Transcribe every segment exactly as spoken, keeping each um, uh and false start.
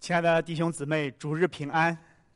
亲爱的弟兄姊妹，主日平安。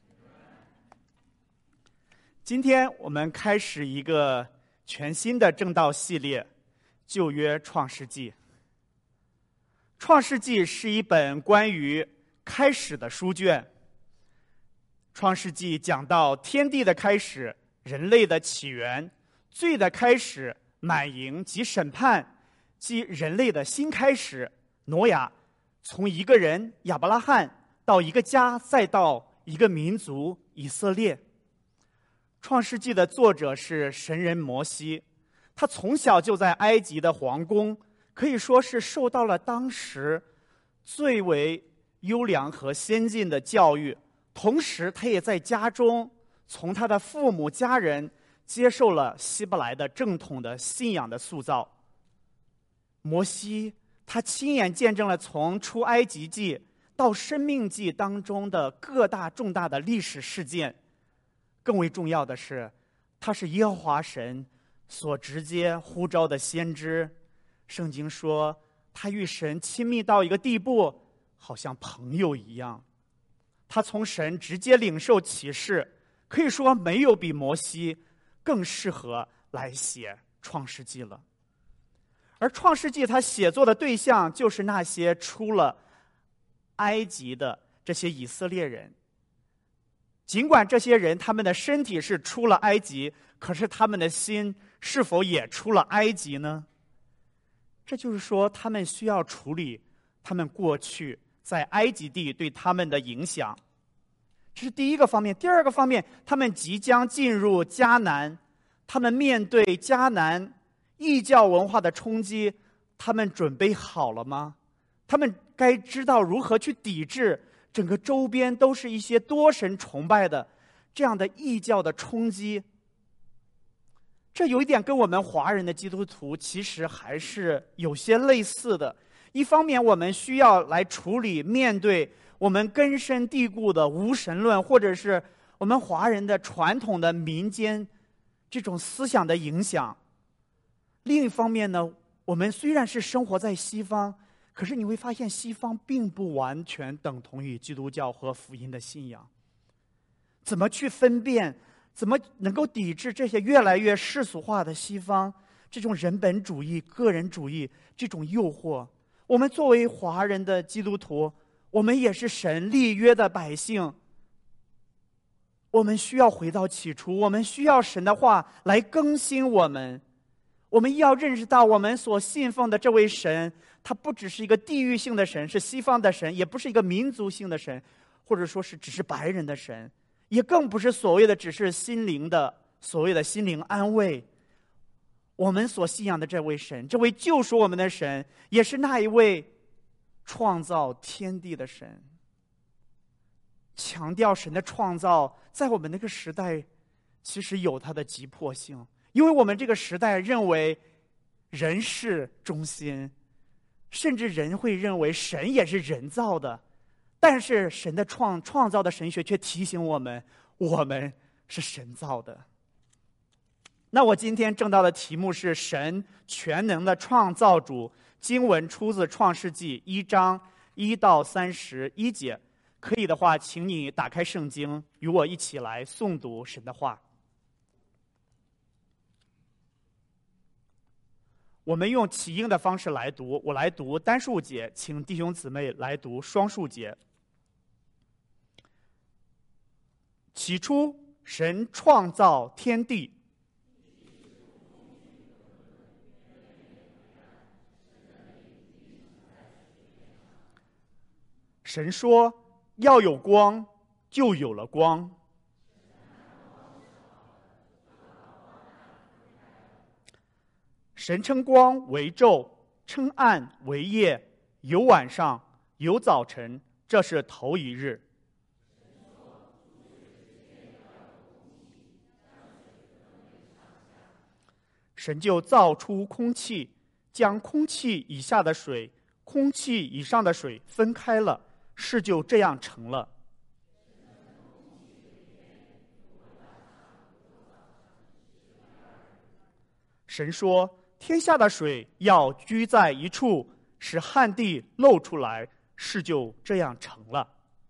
今天我们开始一个全新的正道系列，旧约创世纪。创世纪是一本关于开始的书卷。创世纪讲到天地的开始，人类的起源，罪的开始，满盈及审判，即人类的新开始。挪亚从一个人亚伯拉罕到一个家，再到一个民族以色列。创世纪的作者是神人摩西，他从小就在埃及的皇宫，可以说是受到了当时最为优良和先进的教育，同时他也在家中从他的父母家人接受了希伯来的正统的信仰的塑造。摩西他亲眼见证了从出埃及记到申命记当中的各大重大的历史事件。更为重要的是，他是耶和华神所直接呼召的先知。圣经说他与神亲密到一个地步，好像朋友一样。他从神直接领受启示，可以说没有比摩西更适合来写创世纪了。而创世纪他写作的对象就是那些出了埃及的这些以色列人。尽管这些人他们的身体是出了埃及，可是他们的心是否也出了埃及呢？这就是说，他们需要处理他们过去在埃及地对他们的影响。这是第一个方面。第二个方面，他们即将进入迦南，他们面对迦南异教文化的冲击，他们准备好了吗？他们该知道如何去抵制整个周边都是一些多神崇拜的这样的异教的冲击。这有一点跟我们华人的基督徒其实还是有些类似的。一方面，我们需要来处理面对我们根深蒂固的无神论，或者是我们华人的传统的民间这种思想的影响。另一方面呢，我们虽然是生活在西方，可是你会发现西方并不完全等同于基督教和福音的信仰。怎么去分辨，怎么能够抵制这些越来越世俗化的西方这种人本主义、个人主义这种诱惑？我们作为华人的基督徒，我们也是神立约的百姓，我们需要回到起初，我们需要神的话来更新我们。我们要认识到，我们所信奉的这位神，他不只是一个地域性的神，是西方的神，也不是一个民族性的神，或者说是只是白人的神，也更不是所谓的只是心灵的所谓的心灵安慰。我们所信仰的这位神，这位救赎我们的神，也是那一位创造天地的神。强调神的创造，在我们那个时代其实有它的急迫性，因为我们这个时代认为人是中心，甚至人会认为神也是人造的。但是神的创创造的神学却提醒我们，我们是神造的。那我今天正道的题目是神全能的创造主。经文出自创世纪一章一到三十一节。可以的话，请你打开圣经，与我一起来诵读神的话。我们用起应的方式来读，我来读单数节，请弟兄姊妹来读双数节。起初，神创造天地。神说：“要有光，就有了光。”神称光为昼，称暗为夜，有晚上，有早晨，这是头一日。神就造出空气，将空气以下的水、空气以上的水分开了，事就这样成了。神说：“天下的水要居在一处，使旱地露出来，事就这样成了。”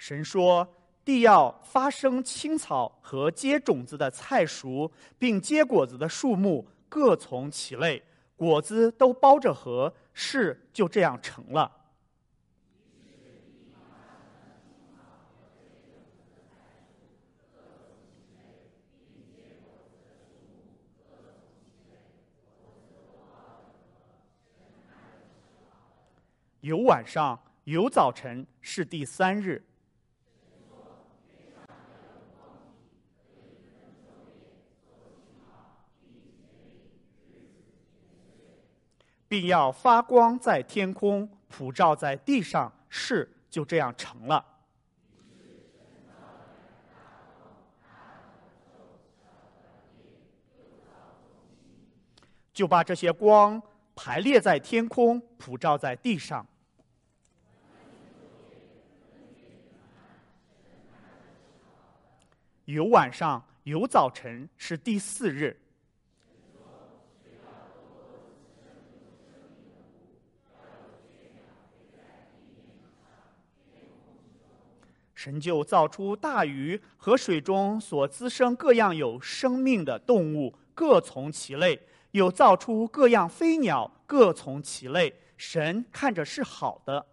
神说，地要发生青草和结种子的菜熟，并结果子的树木各从其类，果子都包着核，事就这样成了。有晚上，有早晨，是第三日。并要发光在天空，普照在地上，事就这样成了。就把这些光排列在天空，普照在地上。有晚上，有早晨，是第四日。神就造出大鱼和水中所滋生各样有生命的动物，各从其类；又造出各样飞鸟，各从其类。神看着是好的。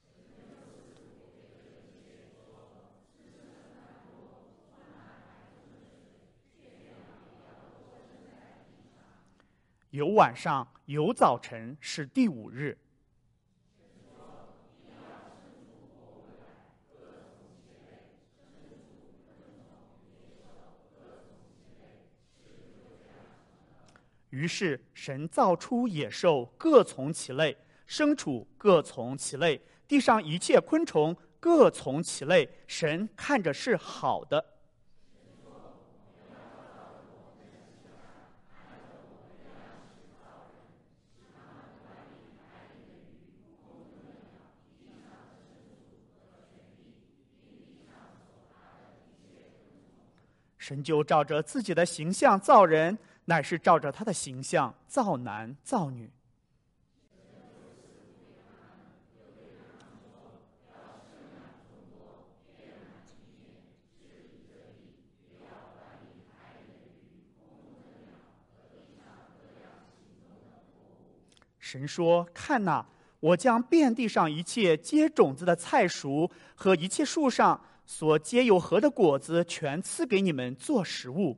有晚上，有早晨，是第五日。于是神造出野兽，各从其类；牲畜各从其类；地上一切昆虫各从其类。神看着是好的。神就照着自己的形象造人，乃是照着他的形象造男造女。神说：看哪，我将遍地上一切结种子的菜熟和一切树上所结有核的果子，全赐给你们做食物。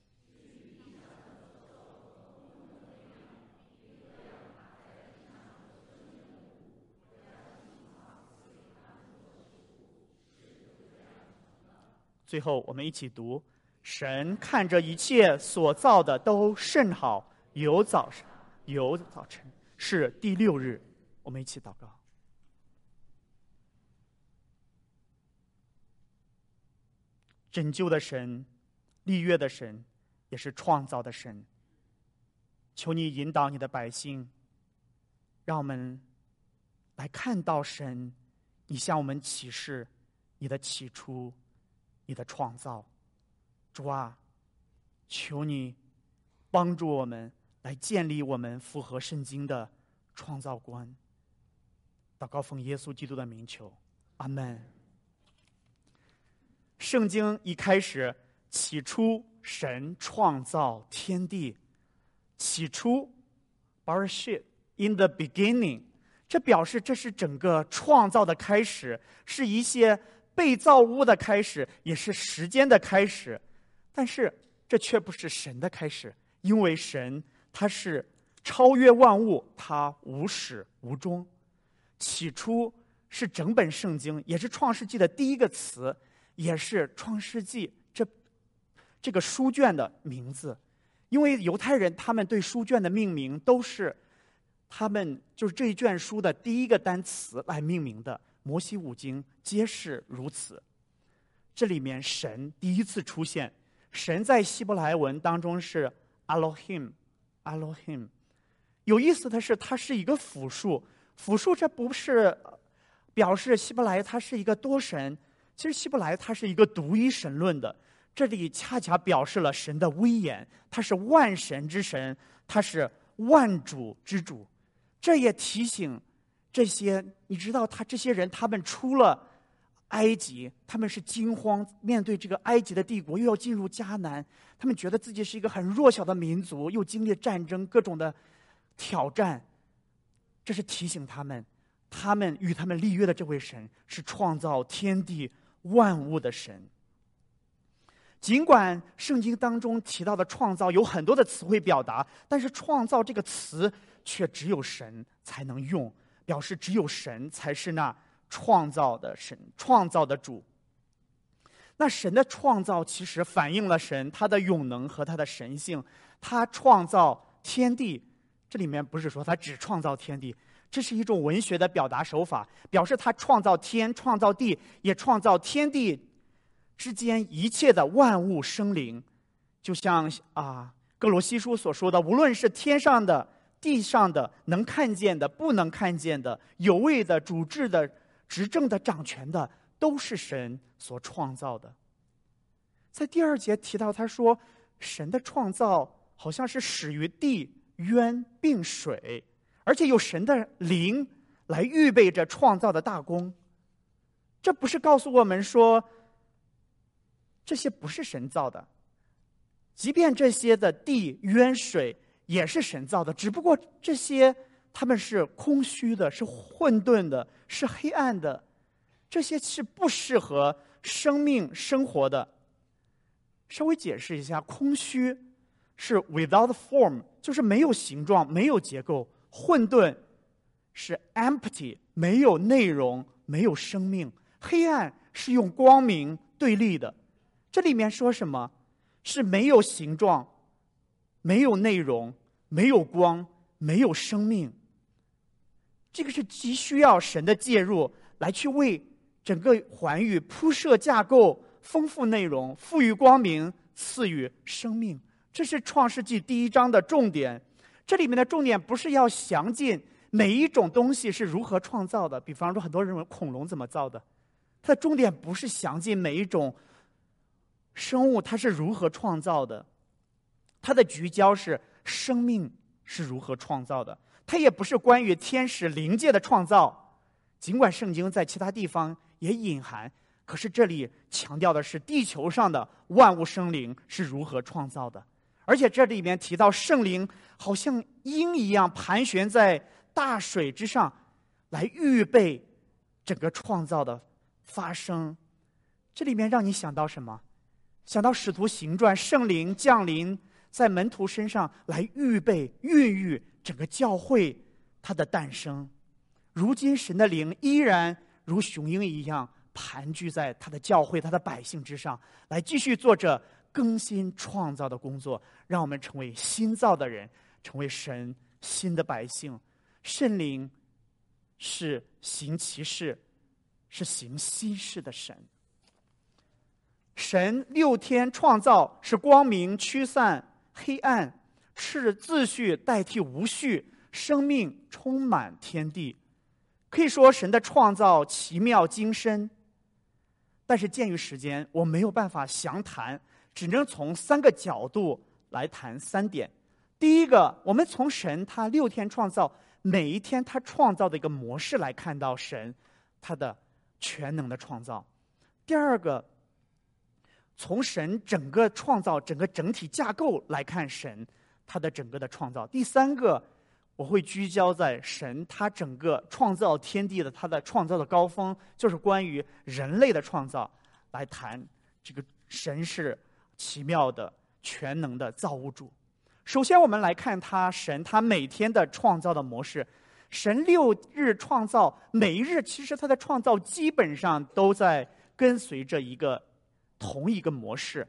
最后，我们一起读：神看着一切所造的都甚好，有早晨，有早晨，是第六日。我们一起祷告。拯救的神，立约的神，也是创造的神，求你引导你的百姓，让我们来看到神，你向我们启示你的起初，你的创造。主啊，求你帮助我们来建立我们符合圣经的创造观。祷告奉耶稣基督的名求，阿们。圣经一开始，起初神创造天地。起初 Bereshit in the beginning， 这表示这是整个创造的开始，是一些被造物的开始，也是时间的开始。但是这却不是神的开始，因为神他是超越万物，他无始无终。起初是整本圣经，也是创世纪的第一个词，也是创世纪这这个书卷的名字。因为犹太人他们对书卷的命名都是他们就是这一卷书的第一个单词来命名的，摩西五经皆是如此。这里面神第一次出现，神在希伯来文当中是 Elohim Elohim。 有意思的是，它是一个复数，复数这不是表示希伯来它是一个多神，其实希伯来它是一个独一神论的。这里恰恰表示了神的威严，他是万神之神，他是万主之主。这也提醒这些，你知道他这些人他们出了埃及，他们是惊慌，面对这个埃及的帝国，又要进入迦南，他们觉得自己是一个很弱小的民族，又经历战争各种的挑战。这是提醒他们，他们与他们立约的这位神是创造天地万物的神。尽管圣经当中提到的创造有很多的词汇表达，但是创造这个词却只有神才能用，表示只有神才是那创造的神，创造的主。那神的创造其实反映了神他的永能和他的神性。他创造天地，这里面不是说他只创造天地，这是一种文学的表达手法，表示他创造天，创造地，也创造天地之间一切的万物生灵。就像啊哥罗西书所说的，无论是天上的地上的，能看见的不能看见的，有位的主治的执政的掌权的，都是神所创造的。在第二节提到，他说神的创造好像是始于地渊并水，而且有神的灵来预备着创造的大功。这不是告诉我们说这些不是神造的，即便这些的地渊水也是神造的，只不过这些他们是空虚的，是混沌的，是黑暗的，这些是不适合生命生活的。稍微解释一下，空虚是 without form， 就是没有形状，没有结构；混沌是 empty， 没有内容，没有生命；黑暗是用光明对立的。这里面说什么？是没有形状，没有内容，没有光，没有生命。这个是急需要神的介入，来去为整个寰宇铺设架构，丰富内容，赋予光明，赐予生命。这是创世纪第一章的重点。这里面的重点不是要详尽每一种东西是如何创造的，比方说很多人认为恐龙怎么造的，它的重点不是详尽每一种生物它是如何创造的，它的聚焦是生命是如何创造的。它也不是关于天使灵界的创造，尽管圣经在其他地方也隐含，可是这里强调的是地球上的万物生灵是如何创造的。而且这里面提到圣灵好像鹰一样盘旋在大水之上，来预备整个创造的发生。这里面让你想到什么？想到使徒行传，圣灵降临在门徒身上，来预备孕育整个教会它的诞生。如今神的灵依然如雄鹰一样盘踞在他的教会他的百姓之上，来继续做着更新创造的工作，让我们成为新造的人，成为神新的百姓。圣灵是行其事，是行新事的神。神六天创造是光明驱散黑暗，是秩序代替无序，生命充满天地。可以说神的创造奇妙精深，但是鉴于时间，我没有办法详谈，只能从三个角度来谈三点。第一个，我们从神他六天创造，每一天他创造的一个模式来看到神他的全能的创造。第二个，从神整个创造整个整体架构来看神他的整个的创造。第三个，我会聚焦在神他整个创造天地的他的创造的高峰，就是关于人类的创造，来谈这个神是奇妙的全能的造物主。首先我们来看他神他每天的创造的模式。神六日创造，每一日其实他的创造基本上都在跟随着一个同一个模式。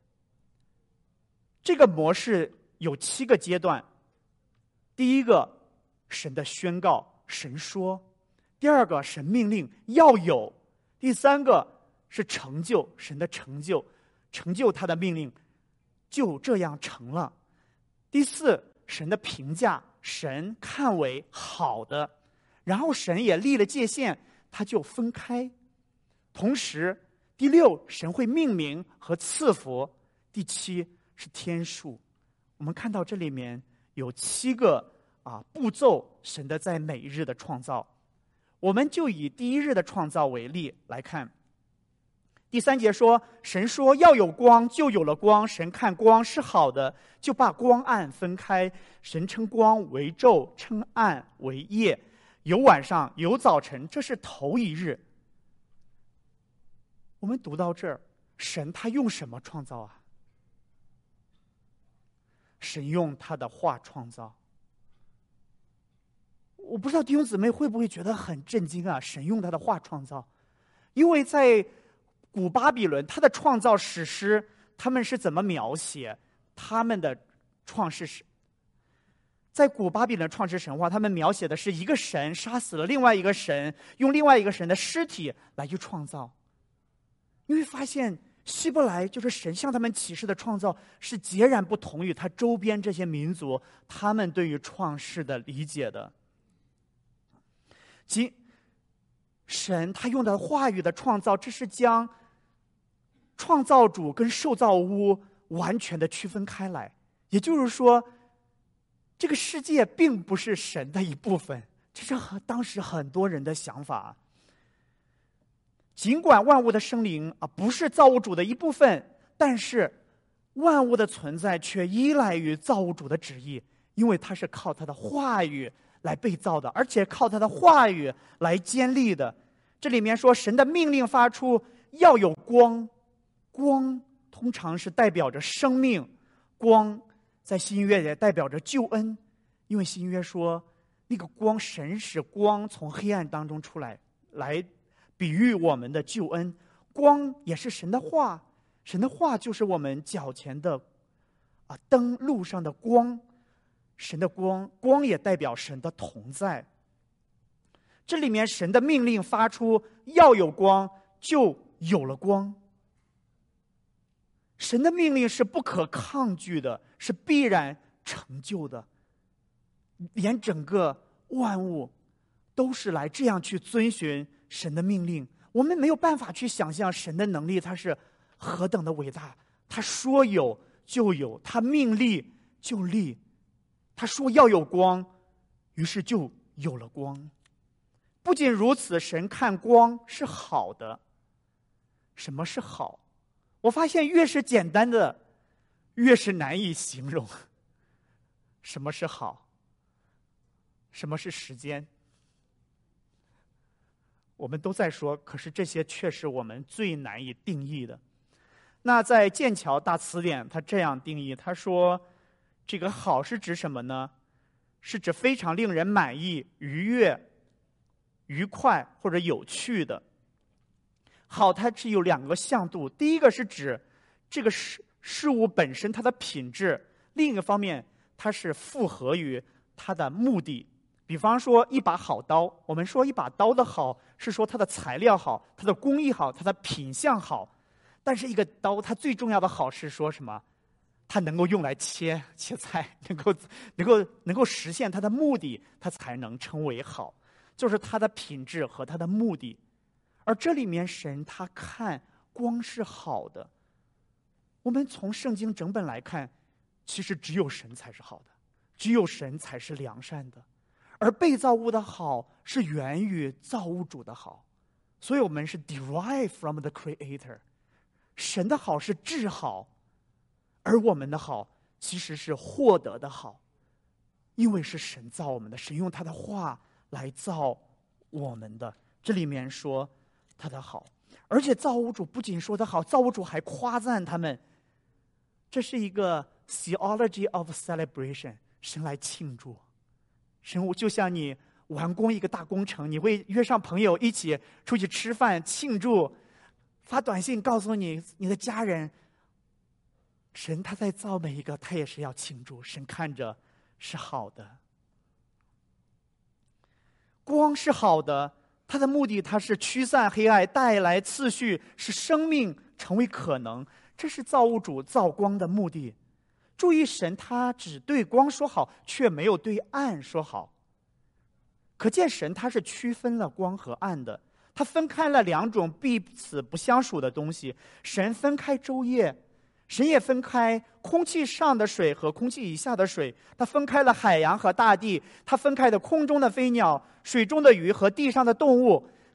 这个模式有七个阶段。第一个，神的宣告，神说；第二个，神命令要有；第三个是成就，神的成就，成就他的命令，就这样成了；第四，神的评价，神看为好的，然后神也立了界限，他就分开。同时，第六，神会命名和赐福；第七是天数。我们看到这里面有七个啊步骤，神的在每一日的创造。我们就以第一日的创造为例来看。 第三节说，神说要有光，就有了光。神看光是好的，就把光暗分开。神称光为昼，称暗为夜。有晚上，有早晨，这是头一日。我们读到这儿，神他用什么创造啊？神用他的话创造。我不知道弟兄姊妹会不会觉得很震惊啊？神用他的话创造，因为在古巴比伦，他的创造史诗，他们是怎么描写他们的创世史？在古巴比伦创世神话，他们描写的是一个神杀死了另外一个神，用另外一个神的尸体来去创造。你会发现，希伯来就是神向他们启示的创造，是截然不同于他周边这些民族他们对于创世的理解的。即神他用的话语的创造，这是将创造主跟受造物完全的区分开来。也就是说，这个世界并不是神的一部分，这是当时很多人的想法。尽管万物的生灵啊不是造物主的一部分，但是万物的存在却依赖于造物主的旨意，因为它是靠他的话语来被造的，而且靠他的话语来建立的。这里面说，神的命令发出要有光，光通常是代表着生命，光在新约也代表着救恩，因为新约说那个光，神使光从黑暗当中出来，来比喻我们的救恩。光也是神的话，神的话就是我们脚前的啊灯，路上的光。神的光，光也代表神的同在。这里面神的命令发出要有光，就有了光。神的命令是不可抗拒的，是必然成就的。连整个万物都是来这样去遵循神的命令。我们没有办法去想象神的能力，他是何等的伟大。他说有就有，他命立就立。他说要有光，于是就有了光。不仅如此，神看光是好的。什么是好？我发现越是简单的，越是难以形容。什么是好？什么是时间？我们都在说，可是这些却是我们最难以定义的。那在剑桥大词典，他这样定义，他说这个好是指什么呢？是指非常令人满意、愉悦、愉快或者有趣的。好，它是有两个向度，第一个是指这个事事物本身它的品质，另一个方面它是符合于它的目的。比方说一把好刀，我们说一把刀的好是说它的材料好，它的工艺好，它的品相好。但是一个刀它最重要的好是说什么？它能够用来切切菜，能够能够能够实现它的目的，它才能称为好，就是它的品质和它的目的。而这里面神他看光是好的。我们从圣经整本来看，其实只有神才是好的，只有神才是良善的，而被造物的好是源于造物主的好，所以我们是 derive from the Creator。神的好是至好，而我们的好其实是获得的好，因为是神造我们的，神用他的话来造我们的。这里面说他的好，而且造物主不仅说的好，造物主还夸赞他们。这是一个 theology of celebration， 神来庆祝。神就像你完工一个大工程，你会约上朋友一起出去吃饭庆祝，发短信告诉你你的家人，神他在造每一个，他也是要庆祝。神看着是好的，光是好的，它的目的它是驱散黑暗，带来次序，使生命成为可能，这是造物主造光的目的。注意，神他只对光说好，却没有对暗说好。可见神他是区分了光和暗的，他分开了两种彼此不相属的东西。神分开昼夜，神也分开空气上的水和空气以下的水，他分开了海洋和大地，他分开了空中的飞鸟、水中的鱼和地上的动物。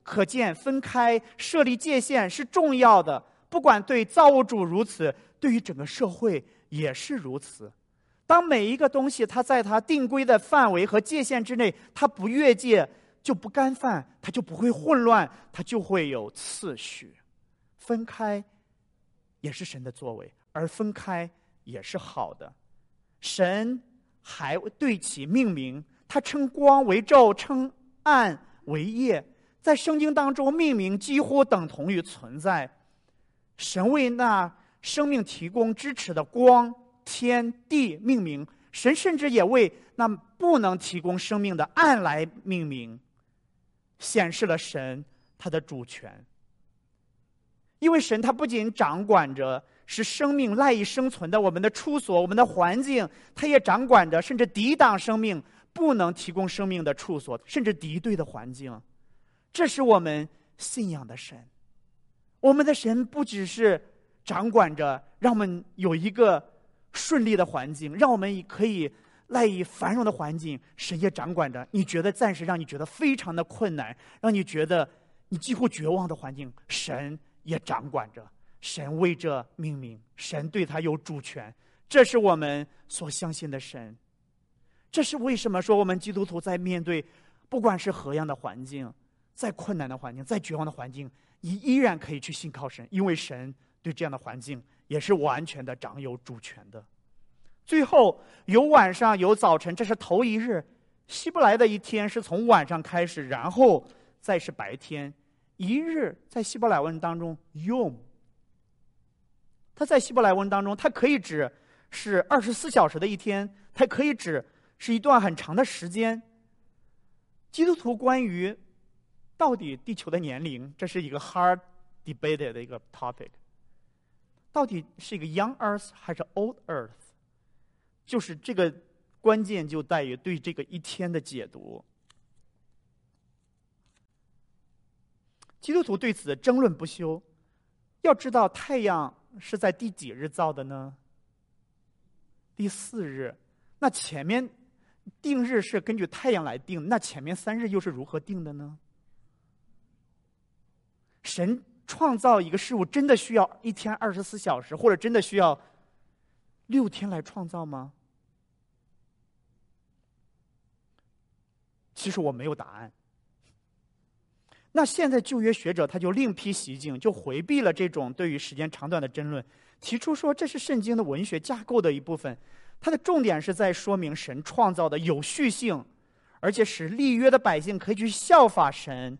可见分开设立界限是重要的，不管对造物主如此，对于整个社会也是如此。当每一个东西它在它定规的范围和界限之内，它不越界就不干犯，它就不会混乱，它就会有次序。分开也是神的作为，而分开也是好的。神还对其命名，他称光为昼，称暗为夜。在圣经当中，命名几乎等同于存在。神为那生命提供支持的光、天地命名，神甚至也为那不能提供生命的暗来命名，显示了神他的主权。因为神他不仅掌管着使生命赖以生存的我们的处所、我们的环境，他也掌管着甚至抵挡生命不能提供生命的处所，甚至敌对的环境。这是我们信仰的神。我们的神不只是掌管着让我们有一个顺利的环境，让我们可以赖以繁荣的环境，神也掌管着你觉得暂时让你觉得非常的困难，让你觉得你几乎绝望的环境，神也掌管着。神为这命名，神对他有主权，这是我们所相信的神。这是为什么说我们基督徒在面对不管是何样的环境，再困难的环境，再绝望的环境，你依然可以去信靠神，因为神对这样的环境也是完全的掌有主权的。最后有晚上有早晨，这是头一日。希伯来的一天是从晚上开始，然后再是白天。一日在希伯来文当中用，它在希伯来文当中，它可以指是二十四小时的一天，它可以指是一段很长的时间。基督徒关于到底地球的年龄，这是一个 hard debate 的一个 topic。到底是一个 young earth 还是 old earth？ 就是这个关键就在于对这个一天的解读。基督徒对此争论不休。要知道太阳是在第几日造的呢？第四日。那前面定日是根据太阳来定，那前面三日又是如何定的呢？神创造一个事物真的需要一天二十四小时，或者真的需要六天来创造吗？其实我没有答案。那现在旧约学者他就另辟蹊径，就回避了这种对于时间长短的争论，提出说这是圣经的文学架构的一部分，它的重点是在说明神创造的有序性，而且使立约的百姓可以去效法神。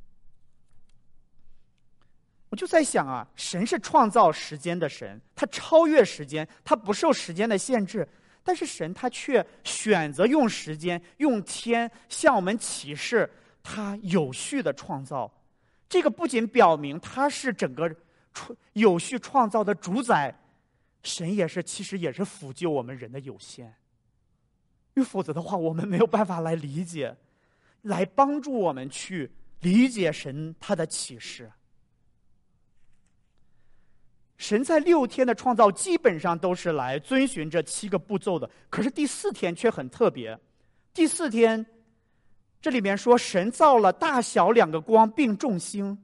我就在想啊，神是创造时间的神，他超越时间，他不受时间的限制，但是神他却选择用时间、用天向我们启示他有序的创造。这个不仅表明他是整个有序创造的主宰，神也是其实也是辅救我们人的有限，因为否则的话我们没有办法来理解，来帮助我们去理解神他的启示。神在六天的创造基本上都是来遵循这七个步骤的，可是第四天却很特别。第四天这里面说神造了大小两个光并众星。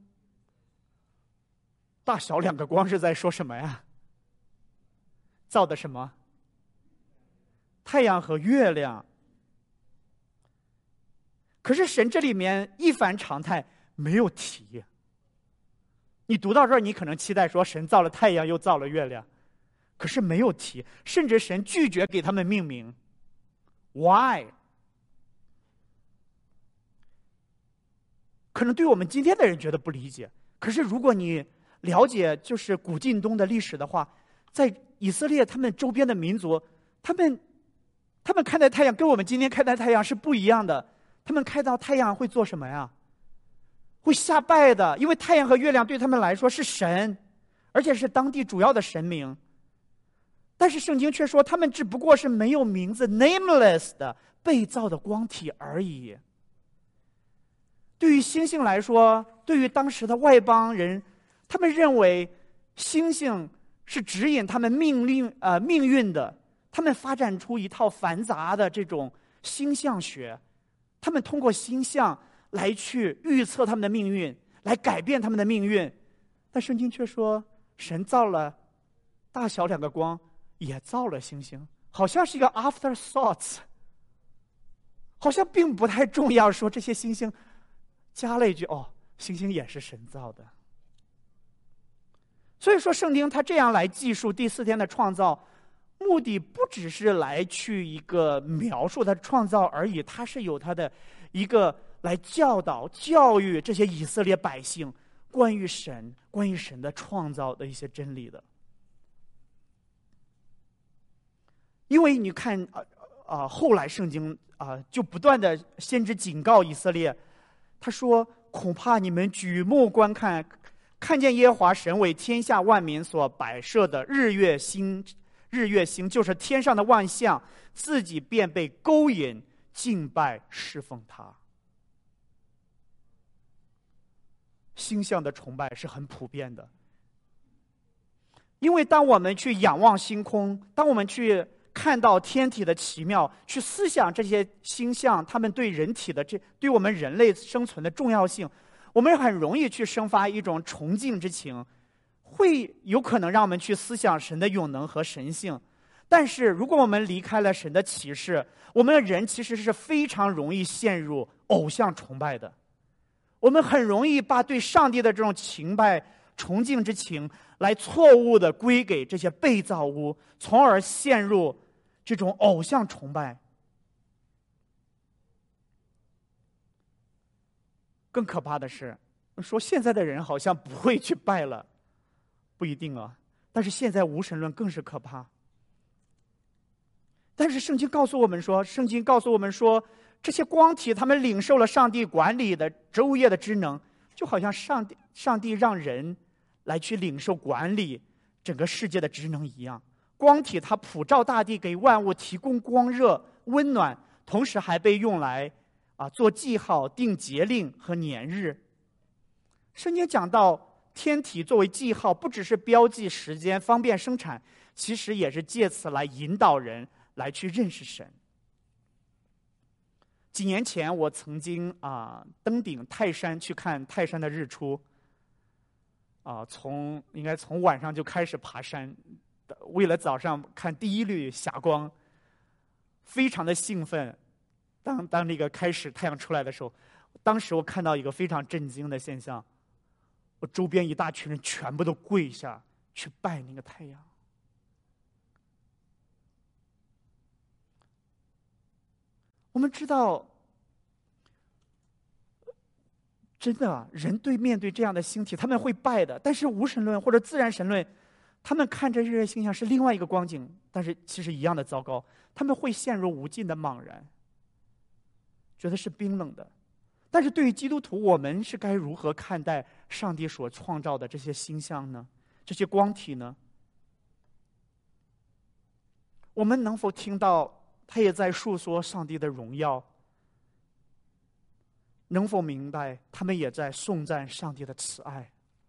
大小两个光是在说什么呀？造的什么？太阳和月亮。可是神这里面一反常态，没有提。你读到这儿，你可能期待说神造了太阳又造了月亮，可是没有提，甚至神拒绝给他们命名。 Why？ 可能对我们今天的人觉得不理解，可是如果你了解就是古近东的历史的话，在以色列他们周边的民族，他们他们看待太阳跟我们今天看待太阳是不一样的。他们看到太阳会做什么呀？会下拜的，因为太阳和月亮对他们来说是神，而且是当地主要的神明。但是圣经却说他们只不过是没有名字 nameless 的被造的光体而已。对于星星来说，对于当时的外邦人，他们认为星星是指引他们命令呃命运的，他们发展出一套繁杂的这种星象学，他们通过星象来去预测他们的命运，来改变他们的命运。但圣经却说，神造了大小两个光，也造了星星，好像是一个 afterthoughts， 好像并不太重要。说这些星星，加了一句哦，星星也是神造的。所以说圣经它这样来记述第四天的创造，目的不只是来去一个描述它的创造而已，它是有它的一个来教导教育这些以色列百姓关于神关于神的创造的一些真理的。因为你看啊啊、呃，后来圣经啊、呃、就不断的先知警告以色列，他说恐怕你们举目观看，看见耶和华神为天下万民所摆设的日月星，日月星就是天上的万象，自己便被勾引敬拜侍奉他。星象的崇拜是很普遍的，因为当我们去仰望星空，当我们去看到天体的奇妙，去思想这些星象他们对人体的这对我们人类生存的重要性，我们很容易去生发一种崇敬之情，会有可能让我们去思想神的永能和神性。但是如果我们离开了神的启示，我们的人其实是非常容易陷入偶像崇拜的。我们很容易把对上帝的这种崇拜崇敬之情来错误的归给这些被造物，从而陷入这种偶像崇拜。更可怕的是，说现在的人好像不会去拜了，不一定啊。但是现在无神论更是可怕。但是圣经告诉我们说，圣经告诉我们说，这些光体他们领受了上帝管理的昼夜的职能，就好像上帝上帝让人来去领受管理整个世界的职能一样。光体它普照大地，给万物提供光热温暖，同时还被用来啊做记号、定节令和年日。圣经讲到天体作为记号，不只是标记时间方便生产，其实也是借此来引导人来去认识神。几年前我曾经啊、呃、登顶泰山去看泰山的日出啊、呃、从应该从晚上就开始爬山，为了早上看第一缕霞光，非常的兴奋。当当那个开始太阳出来的时候，当时我看到一个非常震惊的现象，我周边一大群人全部都跪下去拜那个太阳。我们知道，真的人对面对这样的星体他们会拜的，但是无神论或者自然神论，他们看着日月星象是另外一个光景，但是其实一样的糟糕。他们会陷入无尽的茫然，觉得是冰冷的。但是对于基督徒，我们是该如何看待上帝所创造的这些星象呢？这些光体呢？我们能否听到他也在述说上帝的荣耀？能否明白他们也在颂赞上帝的慈爱？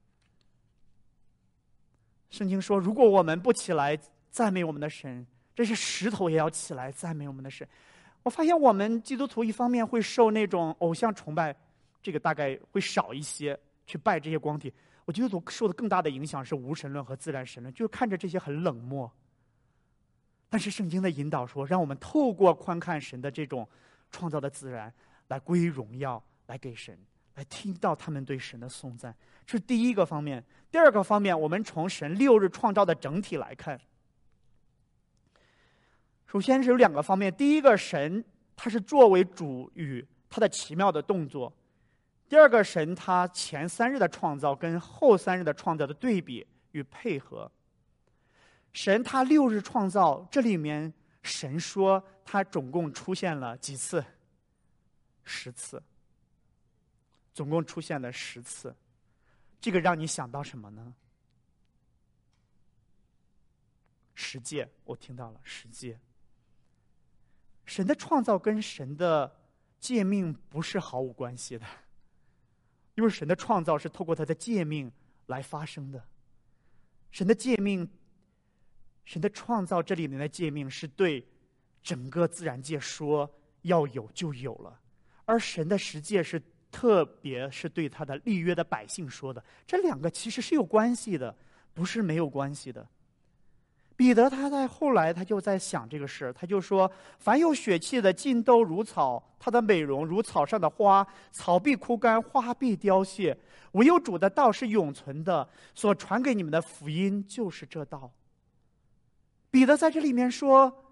圣经说，如果我们不起来赞美我们的神，这些石头也要起来赞美我们的神。我发现我们基督徒一方面会受那种偶像崇拜，这个大概会少一些，去拜这些光体。我基督徒受的更大的影响是无神论和自然神论，就是看着这些很冷漠。但是圣经的引导说，让我们透过观看神的这种创造的自然，来归荣耀，来给神，来听到他们对神的颂赞。这是第一个方面。第二个方面，我们从神六日创造的整体来看，首先是有两个方面。第一个，神他是作为主与他的奇妙的动作；第二个，神他前三日的创造跟后三日的创造的对比与配合。神他六日创造，这里面神说他总共出现了几次？十次。总共出现了十次。这个让你想到什么呢？十诫，我听到了十诫。神的创造跟神的诫命不是毫无关系的，因为神的创造是透过他的诫命来发生的。神的诫命，神的创造这里面的诫命是对整个自然界说要有就有了，而神的十诫是特别是对他的立约的百姓说的。这两个其实是有关系的，不是没有关系的。彼得他在后来他就在想这个事，他就说：凡有血气的尽都如草，它的美容如草上的花，草必枯干，花必凋谢，唯有主的道是永存的，所传给你们的福音就是这道。彼得在这里面说，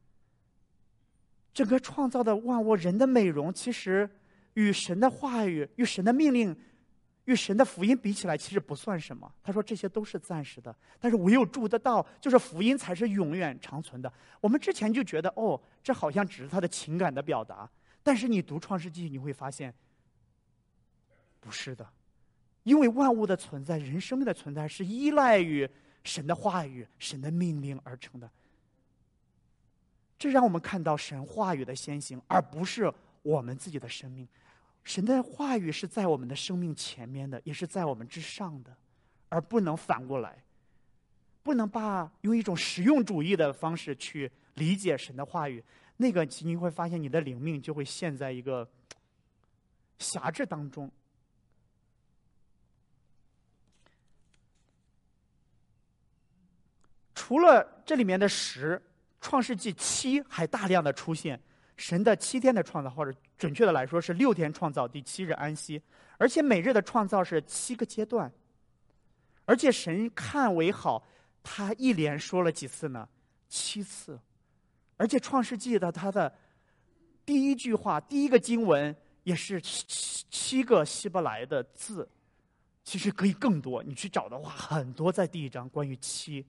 整个创造的万物，人的美容其实与神的话语、与神的命令、与神的福音比起来，其实不算什么。他说这些都是暂时的，但是唯有主的道，就是福音，才是永远长存的。我们之前就觉得，哦，这好像只是他的情感的表达，但是你读创世纪，你会发现，不是的，因为万物的存在，人生命的存在，是依赖于神的话语、神的命令而成的。这让我们看到神话语的先行，而不是我们自己的生命。神的话语是在我们的生命前面的，也是在我们之上的，而不能反过来，不能把用一种实用主义的方式去理解神的话语。那个你会发现你的灵命就会陷在一个狭制当中。除了这里面的十，创世纪七还大量的出现神的七天的创造，或者准确的来说是六天创造，第七日安息。而且每日的创造是七个阶段，而且神看为好，他一连说了几次呢？七次。而且创世纪的他的第一句话，第一个经文也是七七个希伯来的字，其实可以更多，你去找的话很多，在第一章关于七。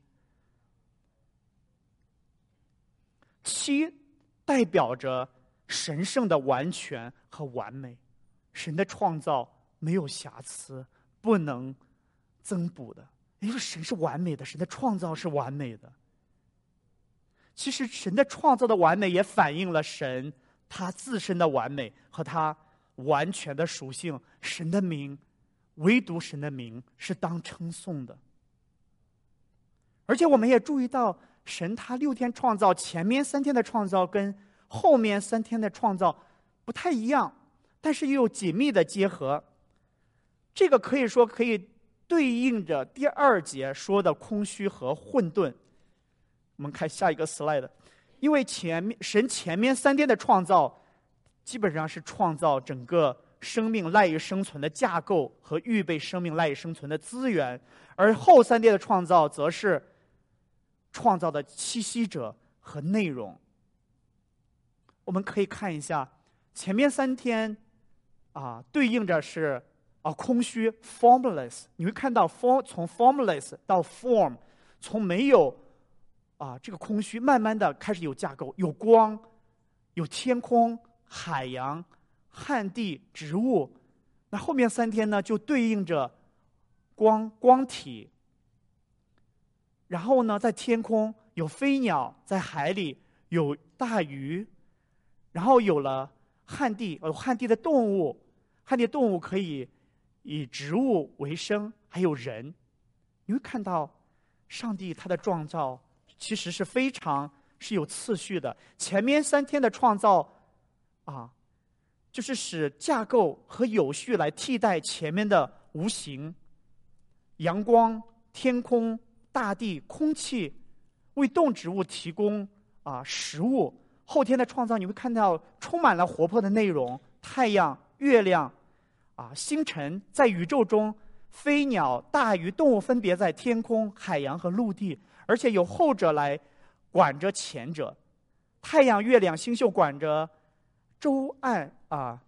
七代表着神圣的完全和完美，神的创造没有瑕疵，不能增补的。也就是神是完美的，神的创造是完美的。其实神的创造的完美也反映了神他自身的完美和他完全的属性。神的名，唯独神的名是当称颂的。而且我们也注意到，神他六天创造，前面三天的创造跟后面三天的创造不太一样，但是又有紧密的结合。这个可以说可以对应着第二节说的空虚和混沌。我们看下一个 slide， 因为前面神前面三天的创造基本上是创造整个生命赖以生存的架构和预备生命赖以生存的资源，而后三天的创造则是创造的栖息者和内容。我们可以看一下前面三天啊，对应着是啊空虚 formless， 你会看到 form 从 formless 到 form， 从没有啊这个空虚，慢慢的开始有架构，有光，有天空、海洋、旱地、植物。那后面三天呢，就对应着光光体。然后呢，在天空有飞鸟，在海里有大鱼，然后有了旱地，有旱地的动物，旱地动物可以以植物为生，还有人。你会看到上帝他的创造其实是非常是有次序的。前面三天的创造啊，就是使架构和有序来替代前面的无形，阳光、天空、大地、空气，为动植物提供啊食物。后天的创造你会看到充满了活泼的内容，太阳、月亮啊、星辰，在宇宙中，飞鸟、大鱼、动物分别在天空、海洋和陆地，而且由后者来管着前者。太阳、月亮、星宿管着周岸啊，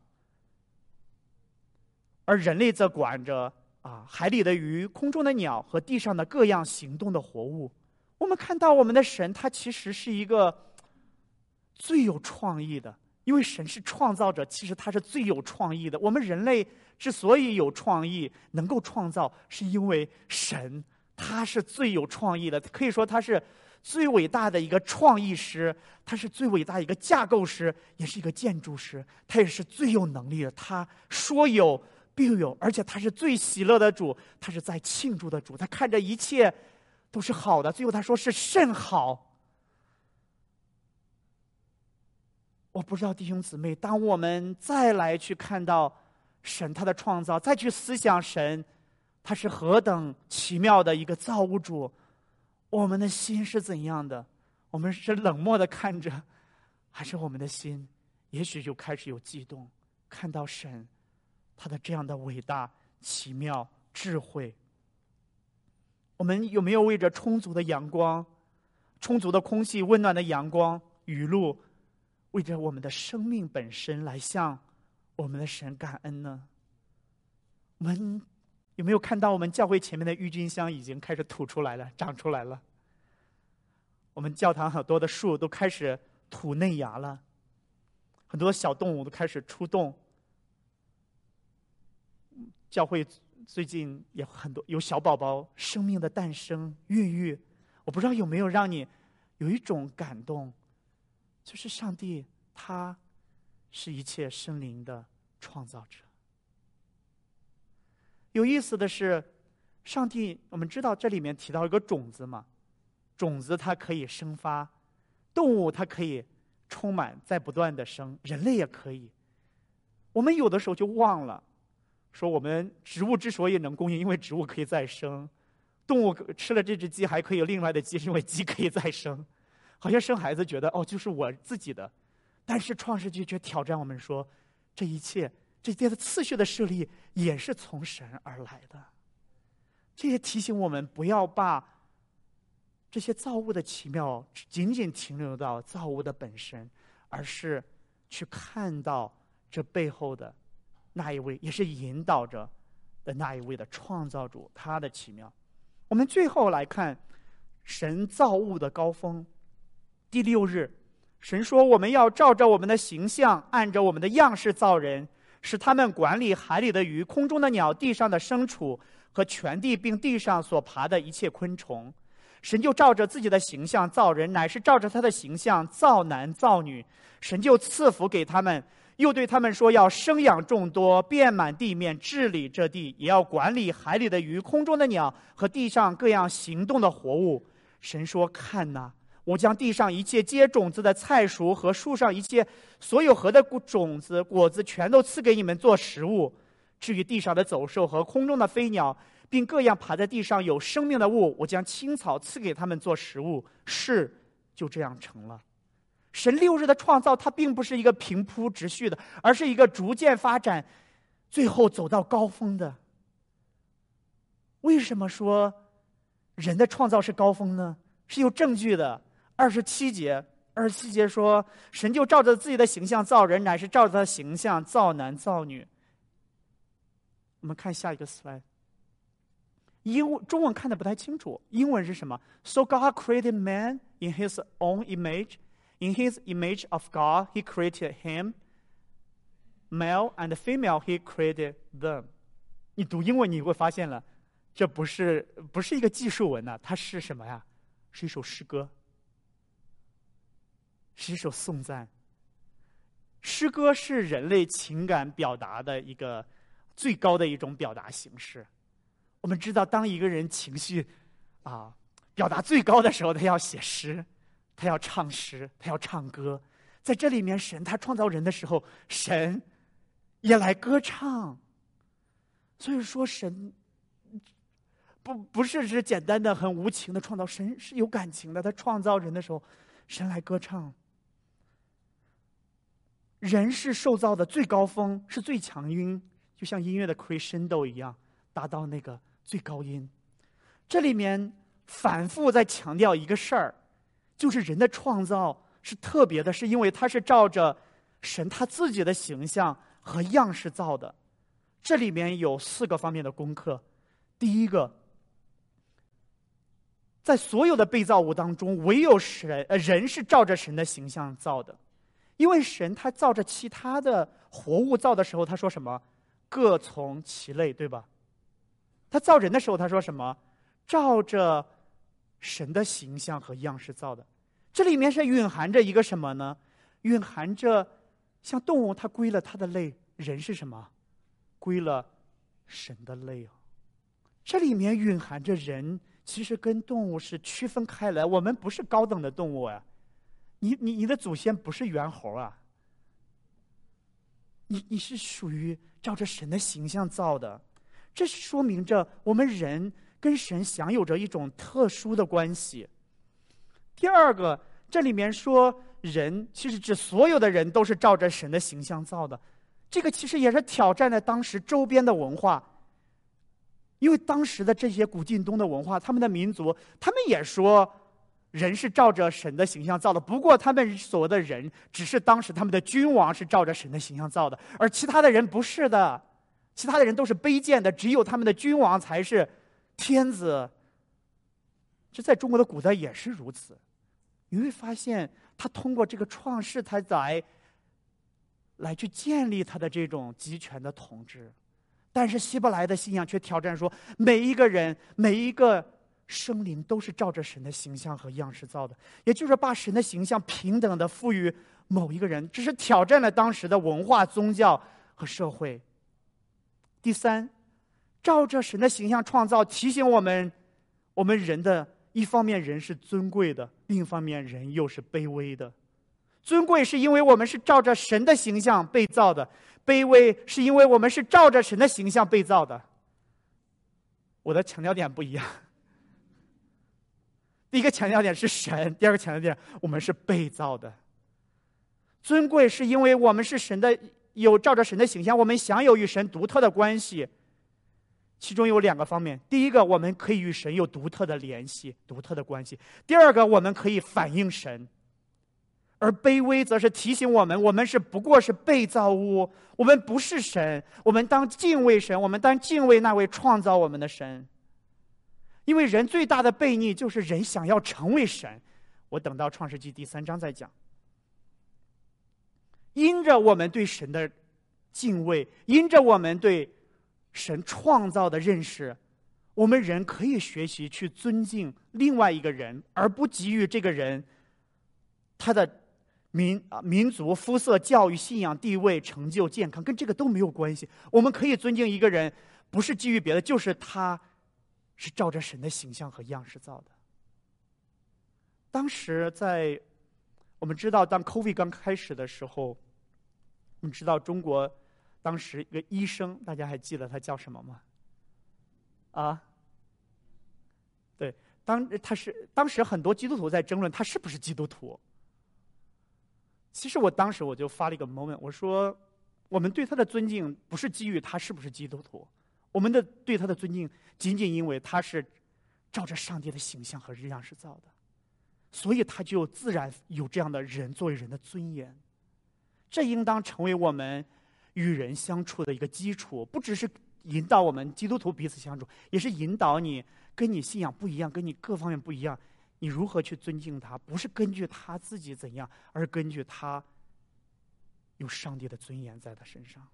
而人类则管着啊，海里的鱼、空中的鸟和地上的各样行动的活物。我们看到我们的神，他其实是一个最有创意的，因为神是创造者，其实他是最有创意的。我们人类之所以有创意，能够创造，是因为神他是最有创意的，可以说他是最伟大的一个创意师，他是最伟大的一个架构师，也是一个建筑师，他也是最有能力的。他说有必有，而且他是最喜乐的主，他是在庆祝的主，他看着一切都是好的，最后他说是甚好。我不知道弟兄姊妹，当我们再来去看到神他的创造，再去思想神他是何等奇妙的一个造物主，我们的心是怎样的？我们是冷漠的看着，还是我们的心也许就开始有激动，看到神他的这样的伟大、奇妙、智慧？我们有没有为着充足的阳光、充足的空气、温暖的阳光、雨露，为着我们的生命本身来向我们的神感恩呢？我们有没有看到我们教会前面的郁金香已经开始吐出来了、长出来了？我们教堂很多的树都开始吐嫩芽了，很多小动物都开始出动。教会最近也很多有小宝宝生命的诞生、孕育，我不知道有没有让你有一种感动，就是上帝他是一切生灵的创造者。有意思的是，上帝我们知道这里面提到一个种子嘛，种子它可以生发，动物它可以充满在不断的生，人类也可以。我们有的时候就忘了说，我们植物之所以能供应，因为植物可以再生；动物吃了这只鸡还可以有另外的鸡，是因为鸡可以再生。好像生孩子觉得哦，就是我自己的，但是创世纪却挑战我们说，这一切这些的次序的设立也是从神而来的。这也提醒我们不要把这些造物的奇妙仅仅停留到造物的本身，而是去看到这背后的那一位，也是引导着的那一位的创造主，他的奇妙。我们最后来看神造物的高峰。第六日，神说我们要照着我们的形象，按着我们的样式造人，使他们管理海里的鱼、空中的鸟、地上的牲畜和全地，并地上所爬的一切昆虫。神就照着自己的形象造人，乃是照着他的形象造男造女。神就赐福给他们，又对他们说，要生养众多，遍满地面，治理这地，也要管理海里的鱼、空中的鸟和地上各样行动的活物。神说，看哪，我将地上一切结种子的菜蔬和树上一切所有核的种子果子全都赐给你们做食物。至于地上的走兽和空中的飞鸟，并各样爬在地上有生命的物，我将青草赐给他们做食物。事就这样成了。神六日的创造，它并不是一个平铺直叙的，而是一个逐渐发展，最后走到高峰的。为什么说人的创造是高峰呢？是有证据的。二十七节，二十七节说，神就照着自己的形象造人，乃是照着他的形象造男造女。我们看下一个 slide。英文中文看的不太清楚，英文是什么 ？So God created man in His own image, in His image of God He created him, male and female He created them。你读英文你会发现了，这不是不是一个记述文呐、啊，它是什么呀？是一首诗歌，是一首颂赞。诗歌是人类情感表达的一个最高的一种表达形式。我们知道，当一个人情绪啊表达最高的时候，他要写诗，他要唱诗，他要唱歌。在这里面，神他创造人的时候，神也来歌唱。所以说，神不不是只简单的很无情的创造，神是有感情的。他创造人的时候，神来歌唱。人是受造的最高峰，是最强音，就像音乐的 crescendo 一样，达到那个最高音。这里面反复在强调一个事儿，就是人的创造是特别的，是因为它是照着神他自己的形象和样式造的。这里面有四个方面的功课。第一个，在所有的被造物当中，唯有神呃人是照着神的形象造的。因为神他造着其他的活物造的时候，他说什么？各从其类，对吧？他造人的时候，他说什么？照着神的形象和样式造的。这里面是蕴含着一个什么呢？蕴含着像动物它归了它的类，人是什么？归了神的类啊。这里面蕴含着人其实跟动物是区分开来，我们不是高等的动物啊。你你你的祖先不是猿猴啊， 你你是属于照着神的形象造的，这是说明着我们人跟神享有着一种特殊的关系。第二个，这里面说人其实指所有的人都是照着神的形象造的，这个其实也是挑战了当时周边的文化。因为当时的这些古近东的文化，他们的民族，他们也说人是照着神的形象造的，不过他们所谓的人只是当时他们的君王是照着神的形象造的，而其他的人不是的，其他的人都是卑贱的，只有他们的君王才是天子。这在中国的古代也是如此。你会发现他通过这个创世，他来来去建立他的这种集权的统治。但是希伯来的信仰却挑战说，每一个人每一个生灵都是照着神的形象和样式造的，也就是把神的形象平等的赋予某一个人，这是挑战了当时的文化、宗教和社会。第三，照着神的形象创造，提醒我们，我们人的一方面人是尊贵的，另一方面人又是卑微的。尊贵是因为我们是照着神的形象被造的，卑微是因为我们是照着神的形象被造的。我的强调点不一样，第一个强调点是神，第二个强调点我们是被造的。尊贵是因为我们是神的，有照着神的形象，我们享有与神独特的关系。其中有两个方面，第一个，我们可以与神有独特的联系、独特的关系；第二个，我们可以反映神。而卑微则是提醒我们，我们是不过是被造物，我们不是神，我们当敬畏神，我们当敬畏那位创造我们的神。因为人最大的悖逆就是人想要成为神，我等到创世纪第三章再讲。因着我们对神的敬畏，因着我们对神创造的认识，我们人可以学习去尊敬另外一个人，而不给予这个人他的民民族、肤色、教育、信仰、地位、成就、健康，跟这个都没有关系。我们可以尊敬一个人，不是基于别的，就是他是照着神的形象和样式造的。当时在我们知道，当 COVID 刚开始的时候，我们知道中国当时一个医生，大家还记得他叫什么吗？啊，对，当他是当时很多基督徒在争论他是不是基督徒。其实我当时我就发了一个 moment， 我说我们对他的尊敬不是基于他是不是基督徒，我们的对他的尊敬仅仅因为他是照着上帝的形象和样式造的，所以他就自然有这样的人作为人的尊严。这应当成为我们与人相处的一个基础，不只是引导我们基督徒彼此相处，也是引导你跟你信仰不一样，跟你各方面不一样，你如何去尊敬他，不是根据他自己怎样，而是根据他有上帝的尊严在他身上。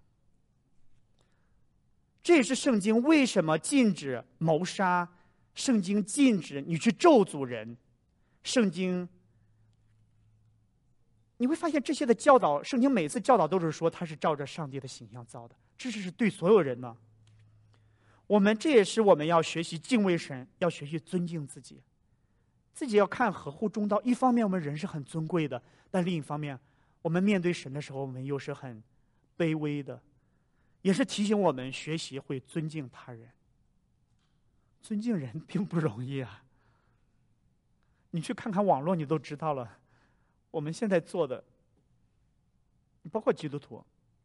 这也是圣经为什么禁止谋杀，圣经禁止你去咒诅人，圣经你会发现这些的教导，圣经每次教导都是说他是照着上帝的形象造的，这是对所有人呢。我们这也是我们要学习敬畏神，要学习尊敬自己，自己要看合乎中道。一方面我们人是很尊贵的，但另一方面我们面对神的时候，我们又是很卑微的，也是提醒我们学习会尊敬他人。尊敬人并不容易啊，你去看看网络你都知道了，我们现在做的包括基督徒。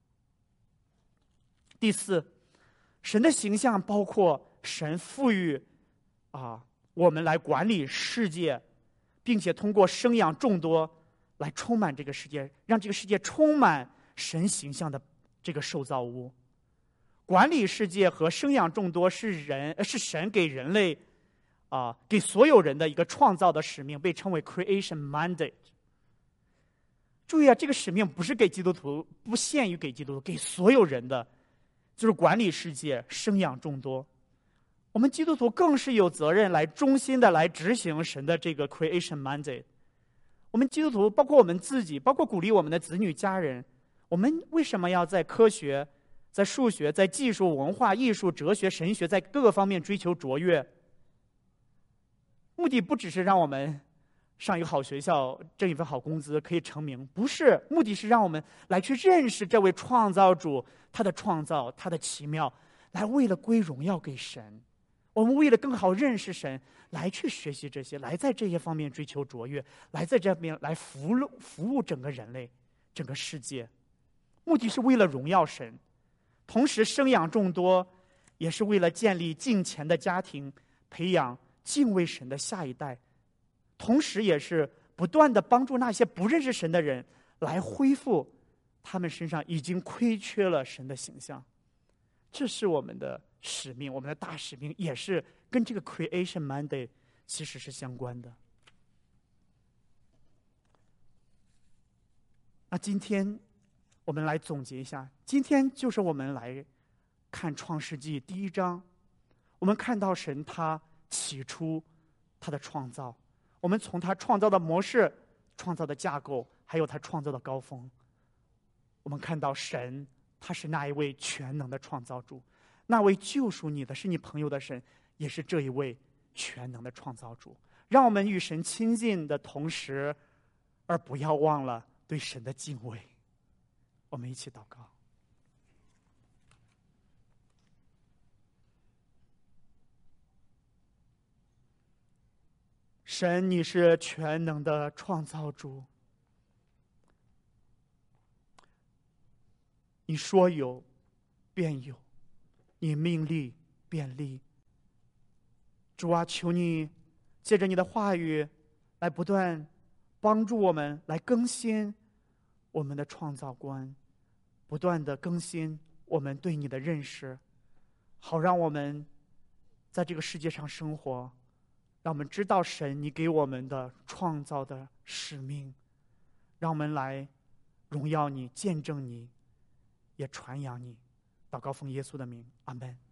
第四，神的形象包括神赋予啊我们来管理世界，并且通过生养众多来充满这个世界，让这个世界充满神形象的这个受造物。管理世界和生养众多是人是神给人类啊给所有人的一个创造的使命，被称为 creation mandate。注意啊，这个使命不是给基督徒，不限于给基督徒，给所有人的，就是管理世界，生养众多。我们基督徒更是有责任来忠心的来执行神的这个 creation mandate。我们基督徒，包括我们自己，包括鼓励我们的子女家人，我们为什么要在科学、在数学、在技术、文化、艺术、哲学、神学，在各个方面追求卓越？目的不只是让我们上一个好学校，挣一份好工资，可以成名，不是，目的是让我们来去认识这位创造主，他的创造，他的奇妙，来为了归荣耀给神。我们为了更好认识神，来去学习这些，来在这些方面追求卓越，来在这边来服务服务整个人类，整个世界，目的是为了荣耀神，同时生养众多，也是为了建立敬虔的家庭，培养敬畏神的下一代，同时也是不断的帮助那些不认识神的人来恢复他们身上已经亏缺了神的形象。这是我们的使命，我们的大使命，也是跟这个 Creation Monday 其实是相关的。那今天我们来总结一下，今天就是我们来看创世纪第一章，我们看到神他起初他的创造，我们从他创造的模式、创造的架构，还有他创造的高峰，我们看到神他是那一位全能的创造主，那位救赎你的是你朋友的神，也是这一位全能的创造主。让我们与神亲近的同时，而不要忘了对神的敬畏。我们一起祷告。神，你是全能的创造主，你说有便有，你命立便立。主啊，求你借着你的话语来不断帮助我们，来更新我们的创造观，不断的更新我们对你的认识，好让我们在这个世界上生活，让我们知道神你给我们的创造的使命，让我们来荣耀你，见证你，也传扬你。祷告奉耶稣的名，阿们。